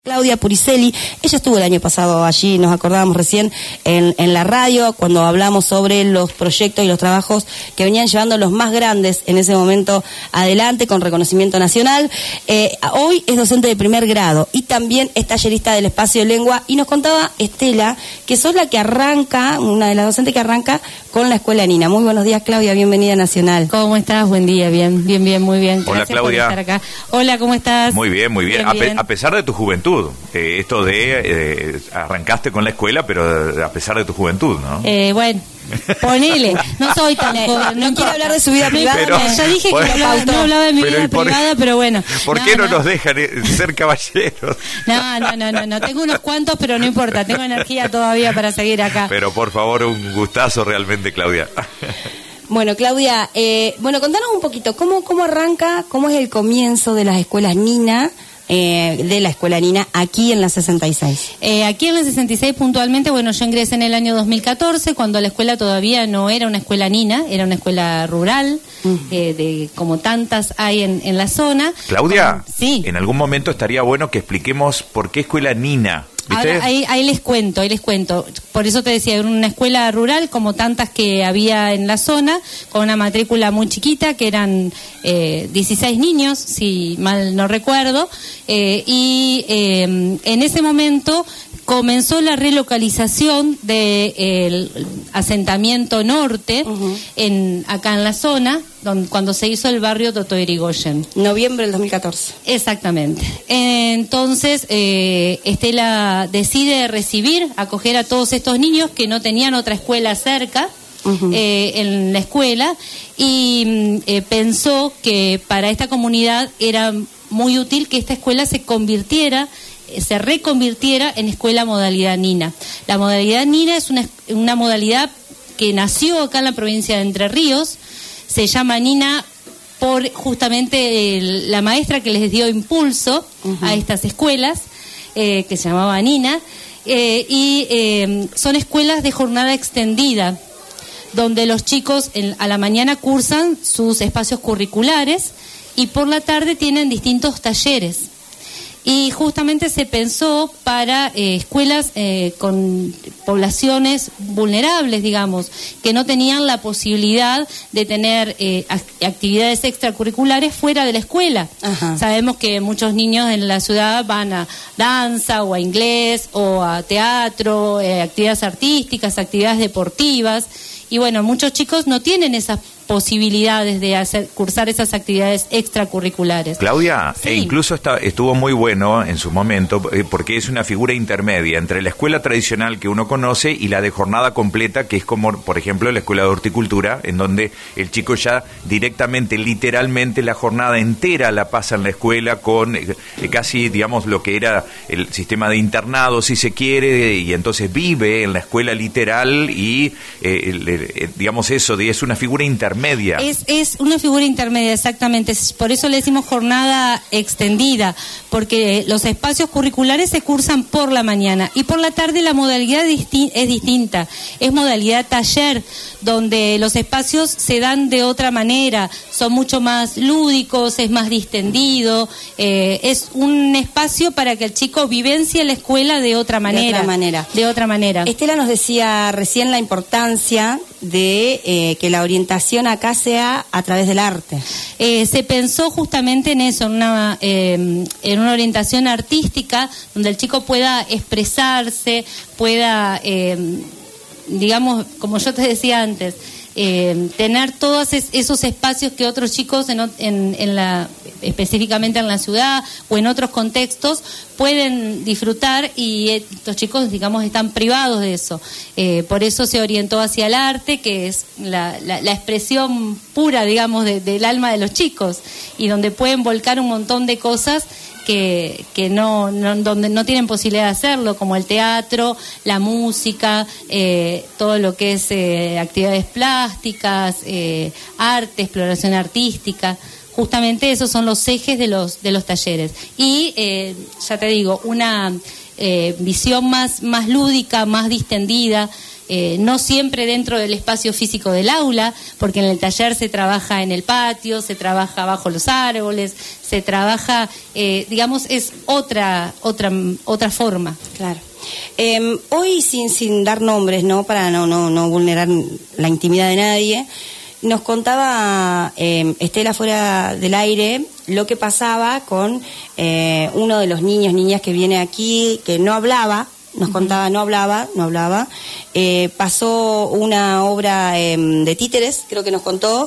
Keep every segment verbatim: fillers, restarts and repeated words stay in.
Claudia Puricelli, ella estuvo el año pasado allí, nos acordábamos recién en, en la radio cuando hablamos sobre los proyectos y los trabajos que venían llevando los más grandes en ese momento adelante con reconocimiento nacional. Eh, hoy es docente de primer grado y también es tallerista del espacio de lengua, y nos contaba Estela que sos la que arranca, una de las docentes que arranca con la Escuela Nina. Muy buenos días, Claudia, bienvenida a Nacional. ¿Cómo estás? Buen día, bien, bien, bien, muy bien. Hola, Gracias Claudia. por estar acá. Hola, ¿cómo estás? Muy bien, muy bien. Bien, A, pe- bien. a pesar de tu juventud, eh, esto de eh, arrancaste con la escuela, pero a pesar de tu juventud, ¿no? Eh, bueno, ponele, no soy tan joven. No quiere hablar de su vida No, privada. Pero- no, ya dije que bueno, no hablaba, no hablaba de mi pero vida ¿y por- privada, pero bueno. ¿Por qué no, nos dejan eh, ser caballeros? No, no, no, no, no, tengo unos cuantos, pero no importa, tengo energía todavía para seguir acá. Pero por favor, un gustazo realmente, Claudia. Bueno, Claudia, eh, bueno, contanos un poquito, ¿cómo, cómo arranca, cómo es el comienzo de las escuelas Nina, eh, de la Escuela Nina aquí en la sesenta y seis? Eh, aquí en la sesenta y seis puntualmente, bueno, yo ingresé en el año dos mil catorce, cuando la escuela todavía no era una escuela Nina, era una escuela rural, uh-huh. eh, de como tantas hay en, en la zona. Claudia, Con, sí. En algún momento estaría bueno que expliquemos por qué Escuela Nina. ¿Viste? Ahora, ahí, ahí les cuento, ahí les cuento. Por eso te decía, era una escuela rural como tantas que había en la zona, con una matrícula muy chiquita, que eran eh, dieciséis niños, si mal no recuerdo, eh, y eh, en ese momento comenzó la relocalización del asentamiento norte, uh-huh. en acá en la zona, donde, cuando se hizo el barrio Toto Irigoyen. Noviembre del dos mil catorce. Exactamente. Entonces, eh, Estela decide recibir, acoger a todos estos niños que no tenían otra escuela cerca, uh-huh. eh, en la escuela, y eh, pensó que para esta comunidad era muy útil que esta escuela se convirtiera se reconvirtiera en escuela modalidad Nina. La modalidad Nina es una, una modalidad que nació acá en la provincia de Entre Ríos, se llama Nina por justamente el, la maestra que les dio impulso uh-huh. a estas escuelas, eh, que se llamaba Nina, eh, y eh, son escuelas de jornada extendida, donde los chicos en, a la mañana cursan sus espacios curriculares y por la tarde tienen distintos talleres. Y justamente se pensó para eh, escuelas eh, con poblaciones vulnerables, digamos, que no tenían la posibilidad de tener eh, actividades extracurriculares fuera de la escuela. Ajá. Sabemos que muchos niños en la ciudad van a danza o a inglés o a teatro, eh, actividades artísticas, actividades deportivas, y bueno, muchos chicos no tienen esas posibilidades de hacer cursar esas actividades extracurriculares. Claudia, sí. e incluso está, estuvo muy bueno en su momento, eh, porque es una figura intermedia entre la escuela tradicional que uno conoce y la de jornada completa, que es como, por ejemplo, la escuela de horticultura, en donde el chico ya directamente, literalmente, la jornada entera la pasa en la escuela con eh, casi, digamos, lo que era el sistema de internado, si se quiere, y entonces vive en la escuela literal y, eh, el, el, digamos, eso, de, es una figura intermedia. Media. Es, es una figura intermedia, exactamente. Por eso le decimos jornada extendida, porque los espacios curriculares se cursan por la mañana y por la tarde la modalidad disti- es distinta. Es modalidad taller, donde los espacios se dan de otra manera, son mucho más lúdicos, es más distendido, eh, es un espacio para que el chico vivencie la escuela de otra manera. De otra manera. De otra manera. Estela nos decía recién la importancia de eh, que la orientación acá sea a través del arte. Eh, se pensó justamente en eso, en una, eh, en una orientación artística donde el chico pueda expresarse, pueda, eh, digamos, como yo te decía antes, eh, tener todos es, esos espacios que otros chicos en, en, en la, específicamente en la ciudad o en otros contextos pueden disfrutar, y estos chicos, digamos, están privados de eso. Eh, por eso se orientó hacia el arte, que es la, la, la expresión pura, digamos, de, del alma de los chicos, y donde pueden volcar un montón de cosas que, que no, no, donde no tienen posibilidad de hacerlo, como el teatro, la música, eh, todo lo que es eh, actividades plásticas, eh, arte, exploración artística. Justamente esos son los ejes de los de los talleres. Y eh, ya te digo, una eh, visión más, más lúdica, más distendida, eh, no siempre dentro del espacio físico del aula, porque en el taller se trabaja en el patio, se trabaja bajo los árboles, se trabaja, eh, digamos, es otra, otra, otra forma. Claro. Eh, hoy, sin, sin dar nombres, ¿no? Para no, no, no vulnerar la intimidad de nadie, nos contaba eh, Estela fuera del aire lo que pasaba con eh, uno de los niños, niñas que viene aquí, que no hablaba, nos uh-huh. contaba, no hablaba, no hablaba, eh, pasó una obra eh, de títeres, creo que nos contó,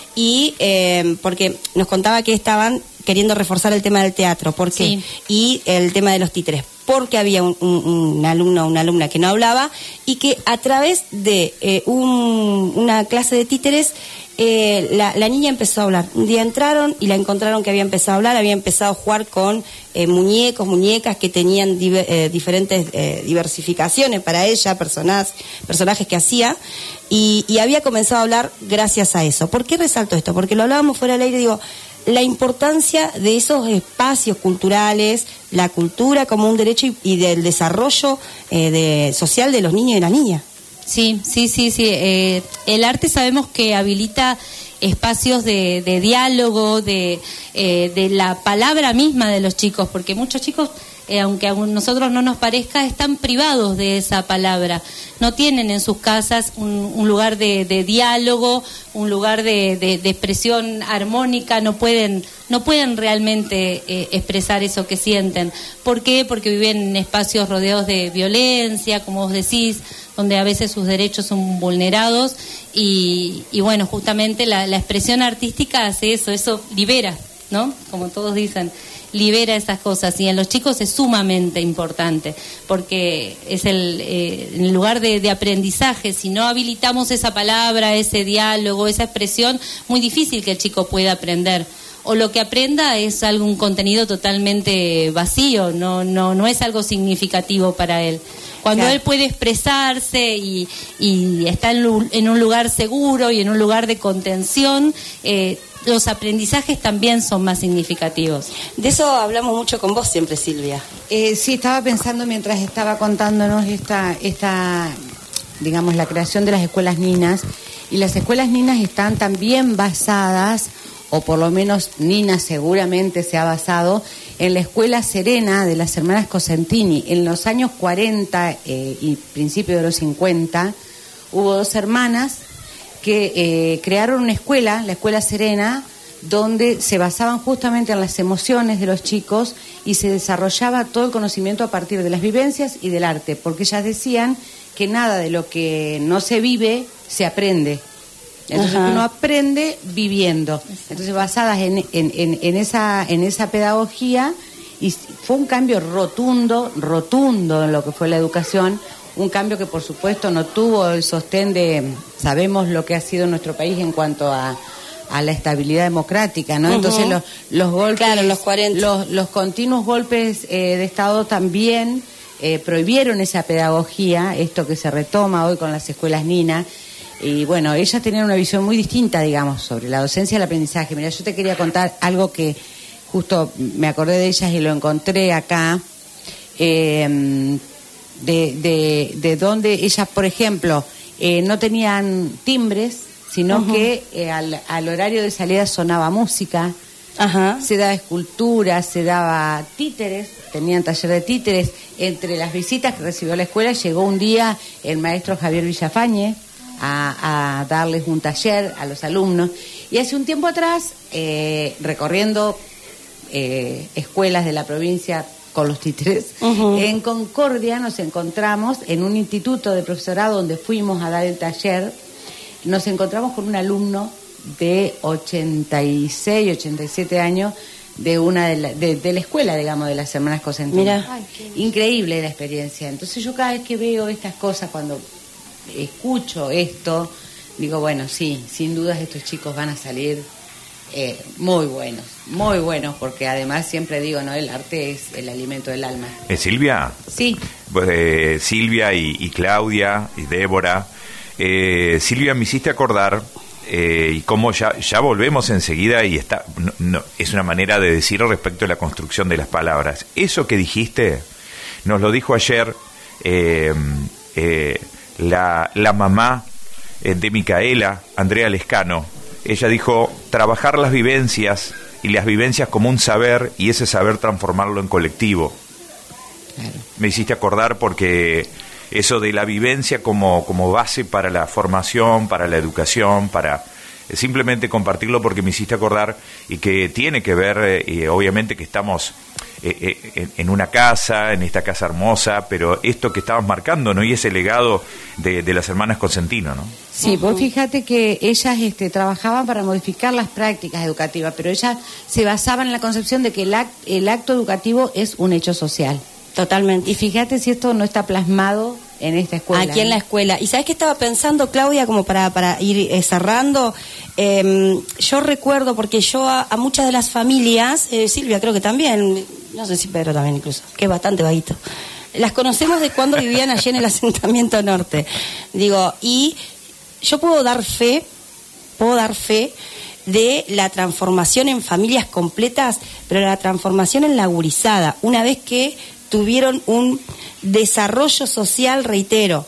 y eh, porque nos contaba que estaban queriendo reforzar el tema del teatro, ¿por qué? Sí. Y el tema de los títeres, porque había un, un, un alumno o una alumna que no hablaba y que a través de eh, un, una clase de títeres eh, la, la niña empezó a hablar. Un día entraron y la encontraron que había empezado a hablar, había empezado a jugar con eh, muñecos, muñecas que tenían diver, eh, diferentes eh, diversificaciones para ella, personas, personajes que hacía, y, y había comenzado a hablar gracias a eso. ¿Por qué resalto esto? Porque lo hablábamos fuera del aire, digo, la importancia de esos espacios culturales, la cultura como un derecho y, y del desarrollo eh, de, social de los niños y de las niñas. Sí, sí, sí, sí. Eh, el arte sabemos que habilita espacios de, de diálogo, de, eh, de la palabra misma de los chicos, porque muchos chicos, eh, aunque a nosotros no nos parezca, están privados de esa palabra. No tienen en sus casas un, un lugar de, de diálogo, un lugar de, de, de expresión armónica, no pueden, no pueden realmente eh, expresar eso que sienten. ¿Por qué? Porque viven en espacios rodeados de violencia, como vos decís, donde a veces sus derechos son vulnerados y, y bueno, justamente la, la expresión artística hace eso, eso libera, ¿no? Como todos dicen, libera esas cosas y en los chicos es sumamente importante porque es el, eh, el lugar de, de aprendizaje. Si no habilitamos esa palabra, ese diálogo, esa expresión, muy difícil que el chico pueda aprender. O lo que aprenda es algún contenido totalmente vacío, no, no, no es algo significativo para él. Cuando claro. él puede expresarse y, y está en, en un lugar seguro y en un lugar de contención, eh, los aprendizajes también son más significativos. De eso hablamos mucho con vos siempre, Silvia. Eh, sí, estaba pensando mientras estaba contándonos esta, esta, digamos, la creación de las escuelas ninas, y las escuelas ninas están también basadas, o por lo menos Nina seguramente se ha basado, en la Escuela Serena de las hermanas Cosentini. En los años cuarenta eh, y principios de los cincuenta hubo dos hermanas que eh, crearon una escuela, la Escuela Serena, donde se basaban justamente en las emociones de los chicos y se desarrollaba todo el conocimiento a partir de las vivencias y del arte, porque ellas decían que nada de lo que no se vive se aprende. Entonces Ajá. uno aprende viviendo. Entonces basadas en, en, en, en, esa, en esa pedagogía, y fue un cambio rotundo, rotundo en lo que fue la educación, un cambio que por supuesto no tuvo el sostén de, sabemos lo que ha sido nuestro país en cuanto a, a la estabilidad democrática, ¿no? Uh-huh. Entonces los, los golpes, claro, los, cuarenta. los, los continuos golpes eh, de Estado también eh, prohibieron esa pedagogía, esto que se retoma hoy con las escuelas Nina. Y bueno, ellas tenían una visión muy distinta, digamos, sobre la docencia y el aprendizaje. Mira, yo te quería contar algo que justo me acordé de ellas y lo encontré acá, eh, de, de, de donde ellas, por ejemplo, eh, no tenían timbres, sino uh-huh. que eh, al, al horario de salida sonaba música, uh-huh. se daba escultura, se daba títeres, tenían taller de títeres. Entre las visitas que recibió la escuela llegó un día el maestro Javier Villafañe A, a darles un taller a los alumnos, y hace un tiempo atrás eh, recorriendo eh, escuelas de la provincia con los títeres, uh-huh. en Concordia nos encontramos en un instituto de profesorado donde fuimos a dar el taller, nos encontramos con un alumno de ochenta y seis, ochenta y siete años de una de la, de, de la escuela, digamos, de las hermanas Cosentini. Mira, increíble la experiencia. Entonces yo cada vez que veo estas cosas, cuando escucho esto, digo, bueno, sí, sin dudas estos chicos van a salir eh, muy buenos, muy buenos, porque además siempre digo, ¿no? El arte es el alimento del alma. ¿Eh, Silvia? Sí. Pues, eh, Silvia y, y Claudia y Débora, eh, Silvia, me hiciste acordar, eh, y cómo ya, ya volvemos enseguida, y está, no, no, es una manera de decir respecto a la construcción de las palabras. Eso que dijiste, nos lo dijo ayer, eh, eh, la, la mamá eh, de Micaela, Andrea Lescano. Ella dijo, trabajar las vivencias y las vivencias como un saber y ese saber transformarlo en colectivo. Claro. Me hiciste acordar porque eso de la vivencia como, como base para la formación, para la educación, para simplemente compartirlo porque me hiciste acordar y que tiene que ver, eh, obviamente que estamos eh, eh, en una casa, en esta casa hermosa, pero esto que estabas marcando, ¿no? Y ese legado de, de las hermanas Cosentino, ¿no? Sí, vos fíjate que ellas este, trabajaban para modificar las prácticas educativas, pero ellas se basaban en la concepción de que el, act, el acto educativo es un hecho social. Totalmente. Y fíjate si esto no está plasmado en esta escuela. Aquí en la escuela. ¿Y sabes qué estaba pensando, Claudia, como para, para ir eh, cerrando? Eh, yo recuerdo, porque yo a, a muchas de las familias, eh, Silvia creo que también, no sé si Pedro también incluso, que es bastante vaguito, las conocemos de cuando vivían allí en el asentamiento norte. Digo, y yo puedo dar fe, puedo dar fe de la transformación en familias completas, pero la transformación en la gurizada, una vez que tuvieron un desarrollo social, reitero,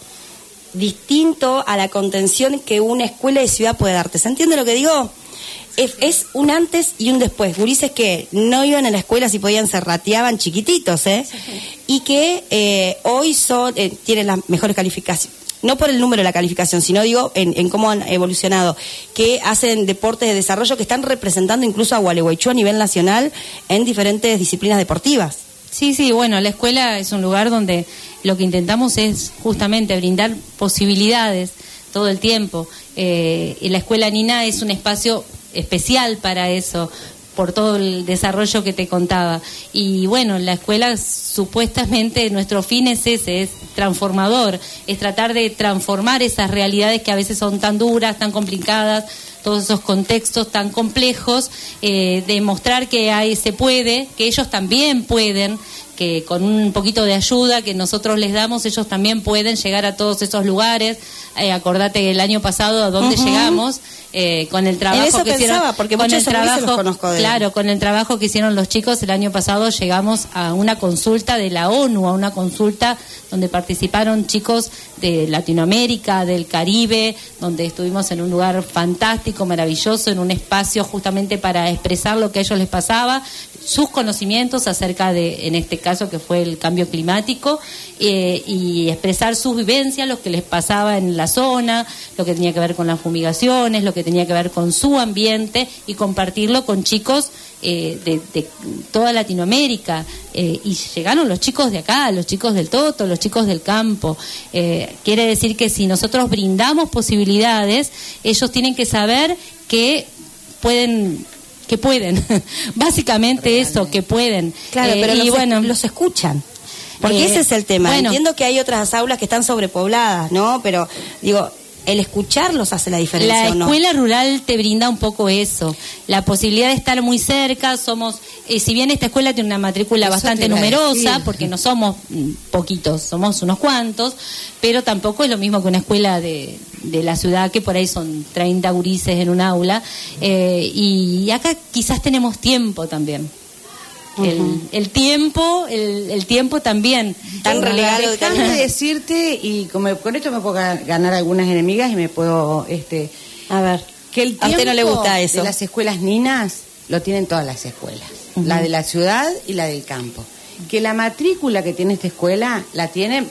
distinto a la contención que una escuela de ciudad puede darte. ¿Se entiende lo que digo? Es, es un antes y un después. Gurises que no iban a la escuela, si podían, se rateaban chiquititos, ¿eh? Sí. Y que eh, hoy son eh, tienen las mejores calificaciones. No por el número de la calificación, sino digo en, en cómo han evolucionado, que hacen deportes de desarrollo que están representando incluso a Gualeguaychú a nivel nacional en diferentes disciplinas deportivas. Sí, sí, bueno, la escuela es un lugar donde lo que intentamos es justamente brindar posibilidades todo el tiempo. Eh, y la escuela Nina es un espacio especial para eso, por todo el desarrollo que te contaba. Y bueno, la escuela supuestamente, nuestro fin es ese, es transformador, es tratar de transformar esas realidades que a veces son tan duras, tan complicadas, todos esos contextos tan complejos, eh, demostrar que ahí se puede, que ellos también pueden, que con un poquito de ayuda que nosotros les damos, ellos también pueden llegar a todos esos lugares. Eh, acordate el año pasado a dónde uh-huh. llegamos, eh, con el trabajo en eso que pensaba, hicieron, porque con el trabajo, los conozco de claro, con el trabajo que hicieron los chicos el año pasado llegamos a una consulta de la ONU, a una consulta donde participaron chicos de Latinoamérica, del Caribe, donde estuvimos en un lugar fantástico, maravilloso, en un espacio justamente para expresar lo que a ellos les pasaba, sus conocimientos acerca de, en este caso que fue el cambio climático, eh, y expresar sus vivencias, lo que les pasaba en la zona, lo que tenía que ver con las fumigaciones, lo que tenía que ver con su ambiente, y compartirlo con chicos eh, de, de toda Latinoamérica, eh, y llegaron los chicos de acá, los chicos del Toto, los chicos del campo. Eh, quiere decir que si nosotros brindamos posibilidades, ellos tienen que saber que pueden que pueden, básicamente realmente. Eso, que pueden. Claro, eh, pero y los, bueno, los escuchan. Porque eh, ese es el tema. Bueno, entiendo que hay otras aulas que están sobrepobladas, ¿no? Pero, digo, el escucharlos hace la diferencia, la ¿o no? escuela rural te brinda un poco eso, la posibilidad de estar muy cerca. Somos, eh, si bien esta escuela tiene una matrícula eso bastante numerosa, porque no somos poquitos, somos unos cuantos, pero tampoco es lo mismo que una escuela de, de la ciudad, que por ahí son treinta gurises en un aula, eh, y acá quizás tenemos tiempo también. Uh-huh. El, el tiempo, el, el tiempo también. Tan relegado. Déjame de decirte, y como, con esto me puedo ganar algunas enemigas y me puedo, este, a ver, que el tiempo a usted no le gusta eso. De las escuelas ninas lo tienen todas las escuelas, uh-huh. la de la ciudad y la del campo. Que la matrícula que tiene esta escuela la tienen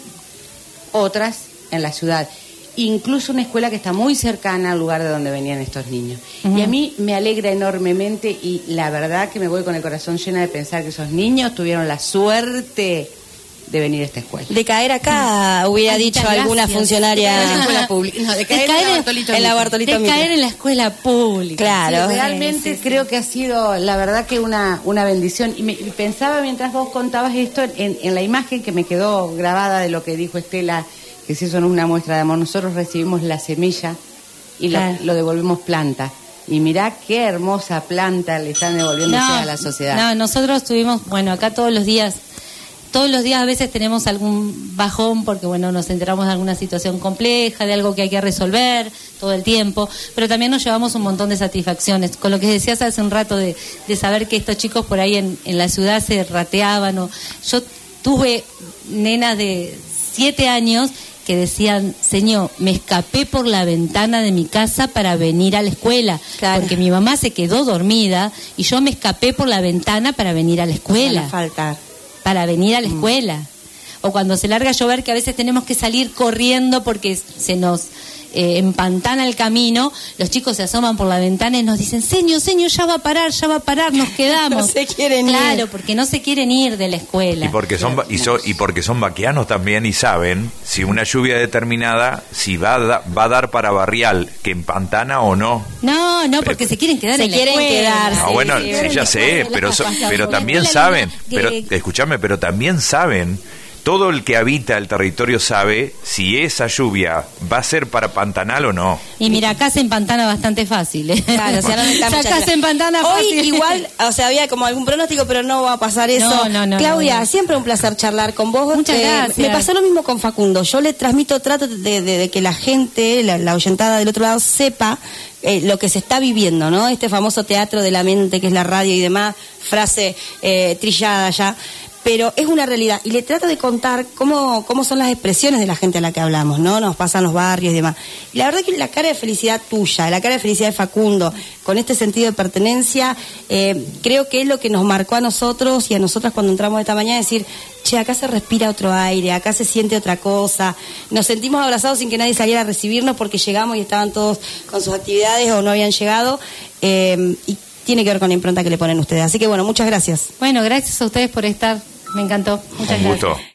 otras en la ciudad. Incluso una escuela que está muy cercana al lugar de donde venían estos niños. Uh-huh. Y a mí me alegra enormemente, y la verdad que me voy con el corazón lleno de pensar que esos niños tuvieron la suerte de venir a esta escuela. De caer acá, hubiera Ay, dicho alguna gracias. funcionaria de la escuela pública. No, de caer, de caer en la Bartolito en, la Bartolito de caer en la escuela pública. Claro. Sí, realmente sí, sí, creo sí. que ha sido, la verdad, que una, una bendición. Y, me, y pensaba mientras vos contabas esto en, en la imagen que me quedó grabada de lo que dijo Estela, que si eso no es una muestra de amor. Nosotros recibimos la semilla y claro. lo, lo devolvemos planta. Y mirá qué hermosa planta le están devolviendo no, a la sociedad. No, nosotros tuvimos, bueno, acá todos los días, todos los días a veces tenemos algún bajón porque, bueno, nos enteramos de alguna situación compleja, de algo que hay que resolver todo el tiempo, pero también nos llevamos un montón de satisfacciones. Con lo que decías hace un rato de, de saber que estos chicos por ahí en, en la ciudad se rateaban. O, yo tuve nenas de siete años que decían, señor, me escapé por la ventana de mi casa para venir a la escuela, claro. porque mi mamá se quedó dormida y yo me escapé por la ventana para venir a la escuela. Para faltar. Para venir a la escuela. Mm. O cuando se larga a llover, que a veces tenemos que salir corriendo porque se nos eh, empantana el camino, los chicos se asoman por la ventana y nos dicen, señor, señor, ya va a parar, ya va a parar, nos quedamos. No se quieren claro, ir. Claro, porque no se quieren ir de la escuela. Y porque son y, so, y porque son vaquianos también y saben si una lluvia determinada, si va a, da, va a dar para barrial, que empantana o no. No, no, porque eh, se quieren quedar se en la quieren escuela. quedar. No, sí, bueno, sí, sí, ya sé, pero, so, pero también saben, que... pero escúchame, pero también saben, todo el que habita el territorio sabe si esa lluvia va a ser para Pantanal o no. Y mira, acá se empantana bastante fácil. ¿eh? Claro, o sea, no está acá se empantana Hoy fácil. igual, o sea, había como algún pronóstico, pero no va a pasar eso. No, no, no, Claudia, no, no. siempre un placer charlar con vos. Muchas eh, gracias. Me pasó lo mismo con Facundo. Yo le transmito, trato de, de, de que la gente, la, la oyentada del otro lado, sepa eh, lo que se está viviendo, ¿no? Este famoso teatro de la mente que es la radio y demás, frase eh, trillada ya. Pero es una realidad, y le trato de contar cómo, cómo son las expresiones de la gente a la que hablamos, ¿no? Nos pasan los barrios y demás. Y la verdad que la cara de felicidad tuya, la cara de felicidad de Facundo, con este sentido de pertenencia, eh, creo que es lo que nos marcó a nosotros y a nosotras cuando entramos esta mañana, decir, che, acá se respira otro aire, acá se siente otra cosa. Nos sentimos abrazados sin que nadie saliera a recibirnos porque llegamos y estaban todos con sus actividades o no habían llegado. Eh, y tiene que ver con la impronta que le ponen ustedes. Así que bueno, muchas gracias. Bueno, gracias a ustedes por estar. Me encantó. Muchas Un gracias. gusto.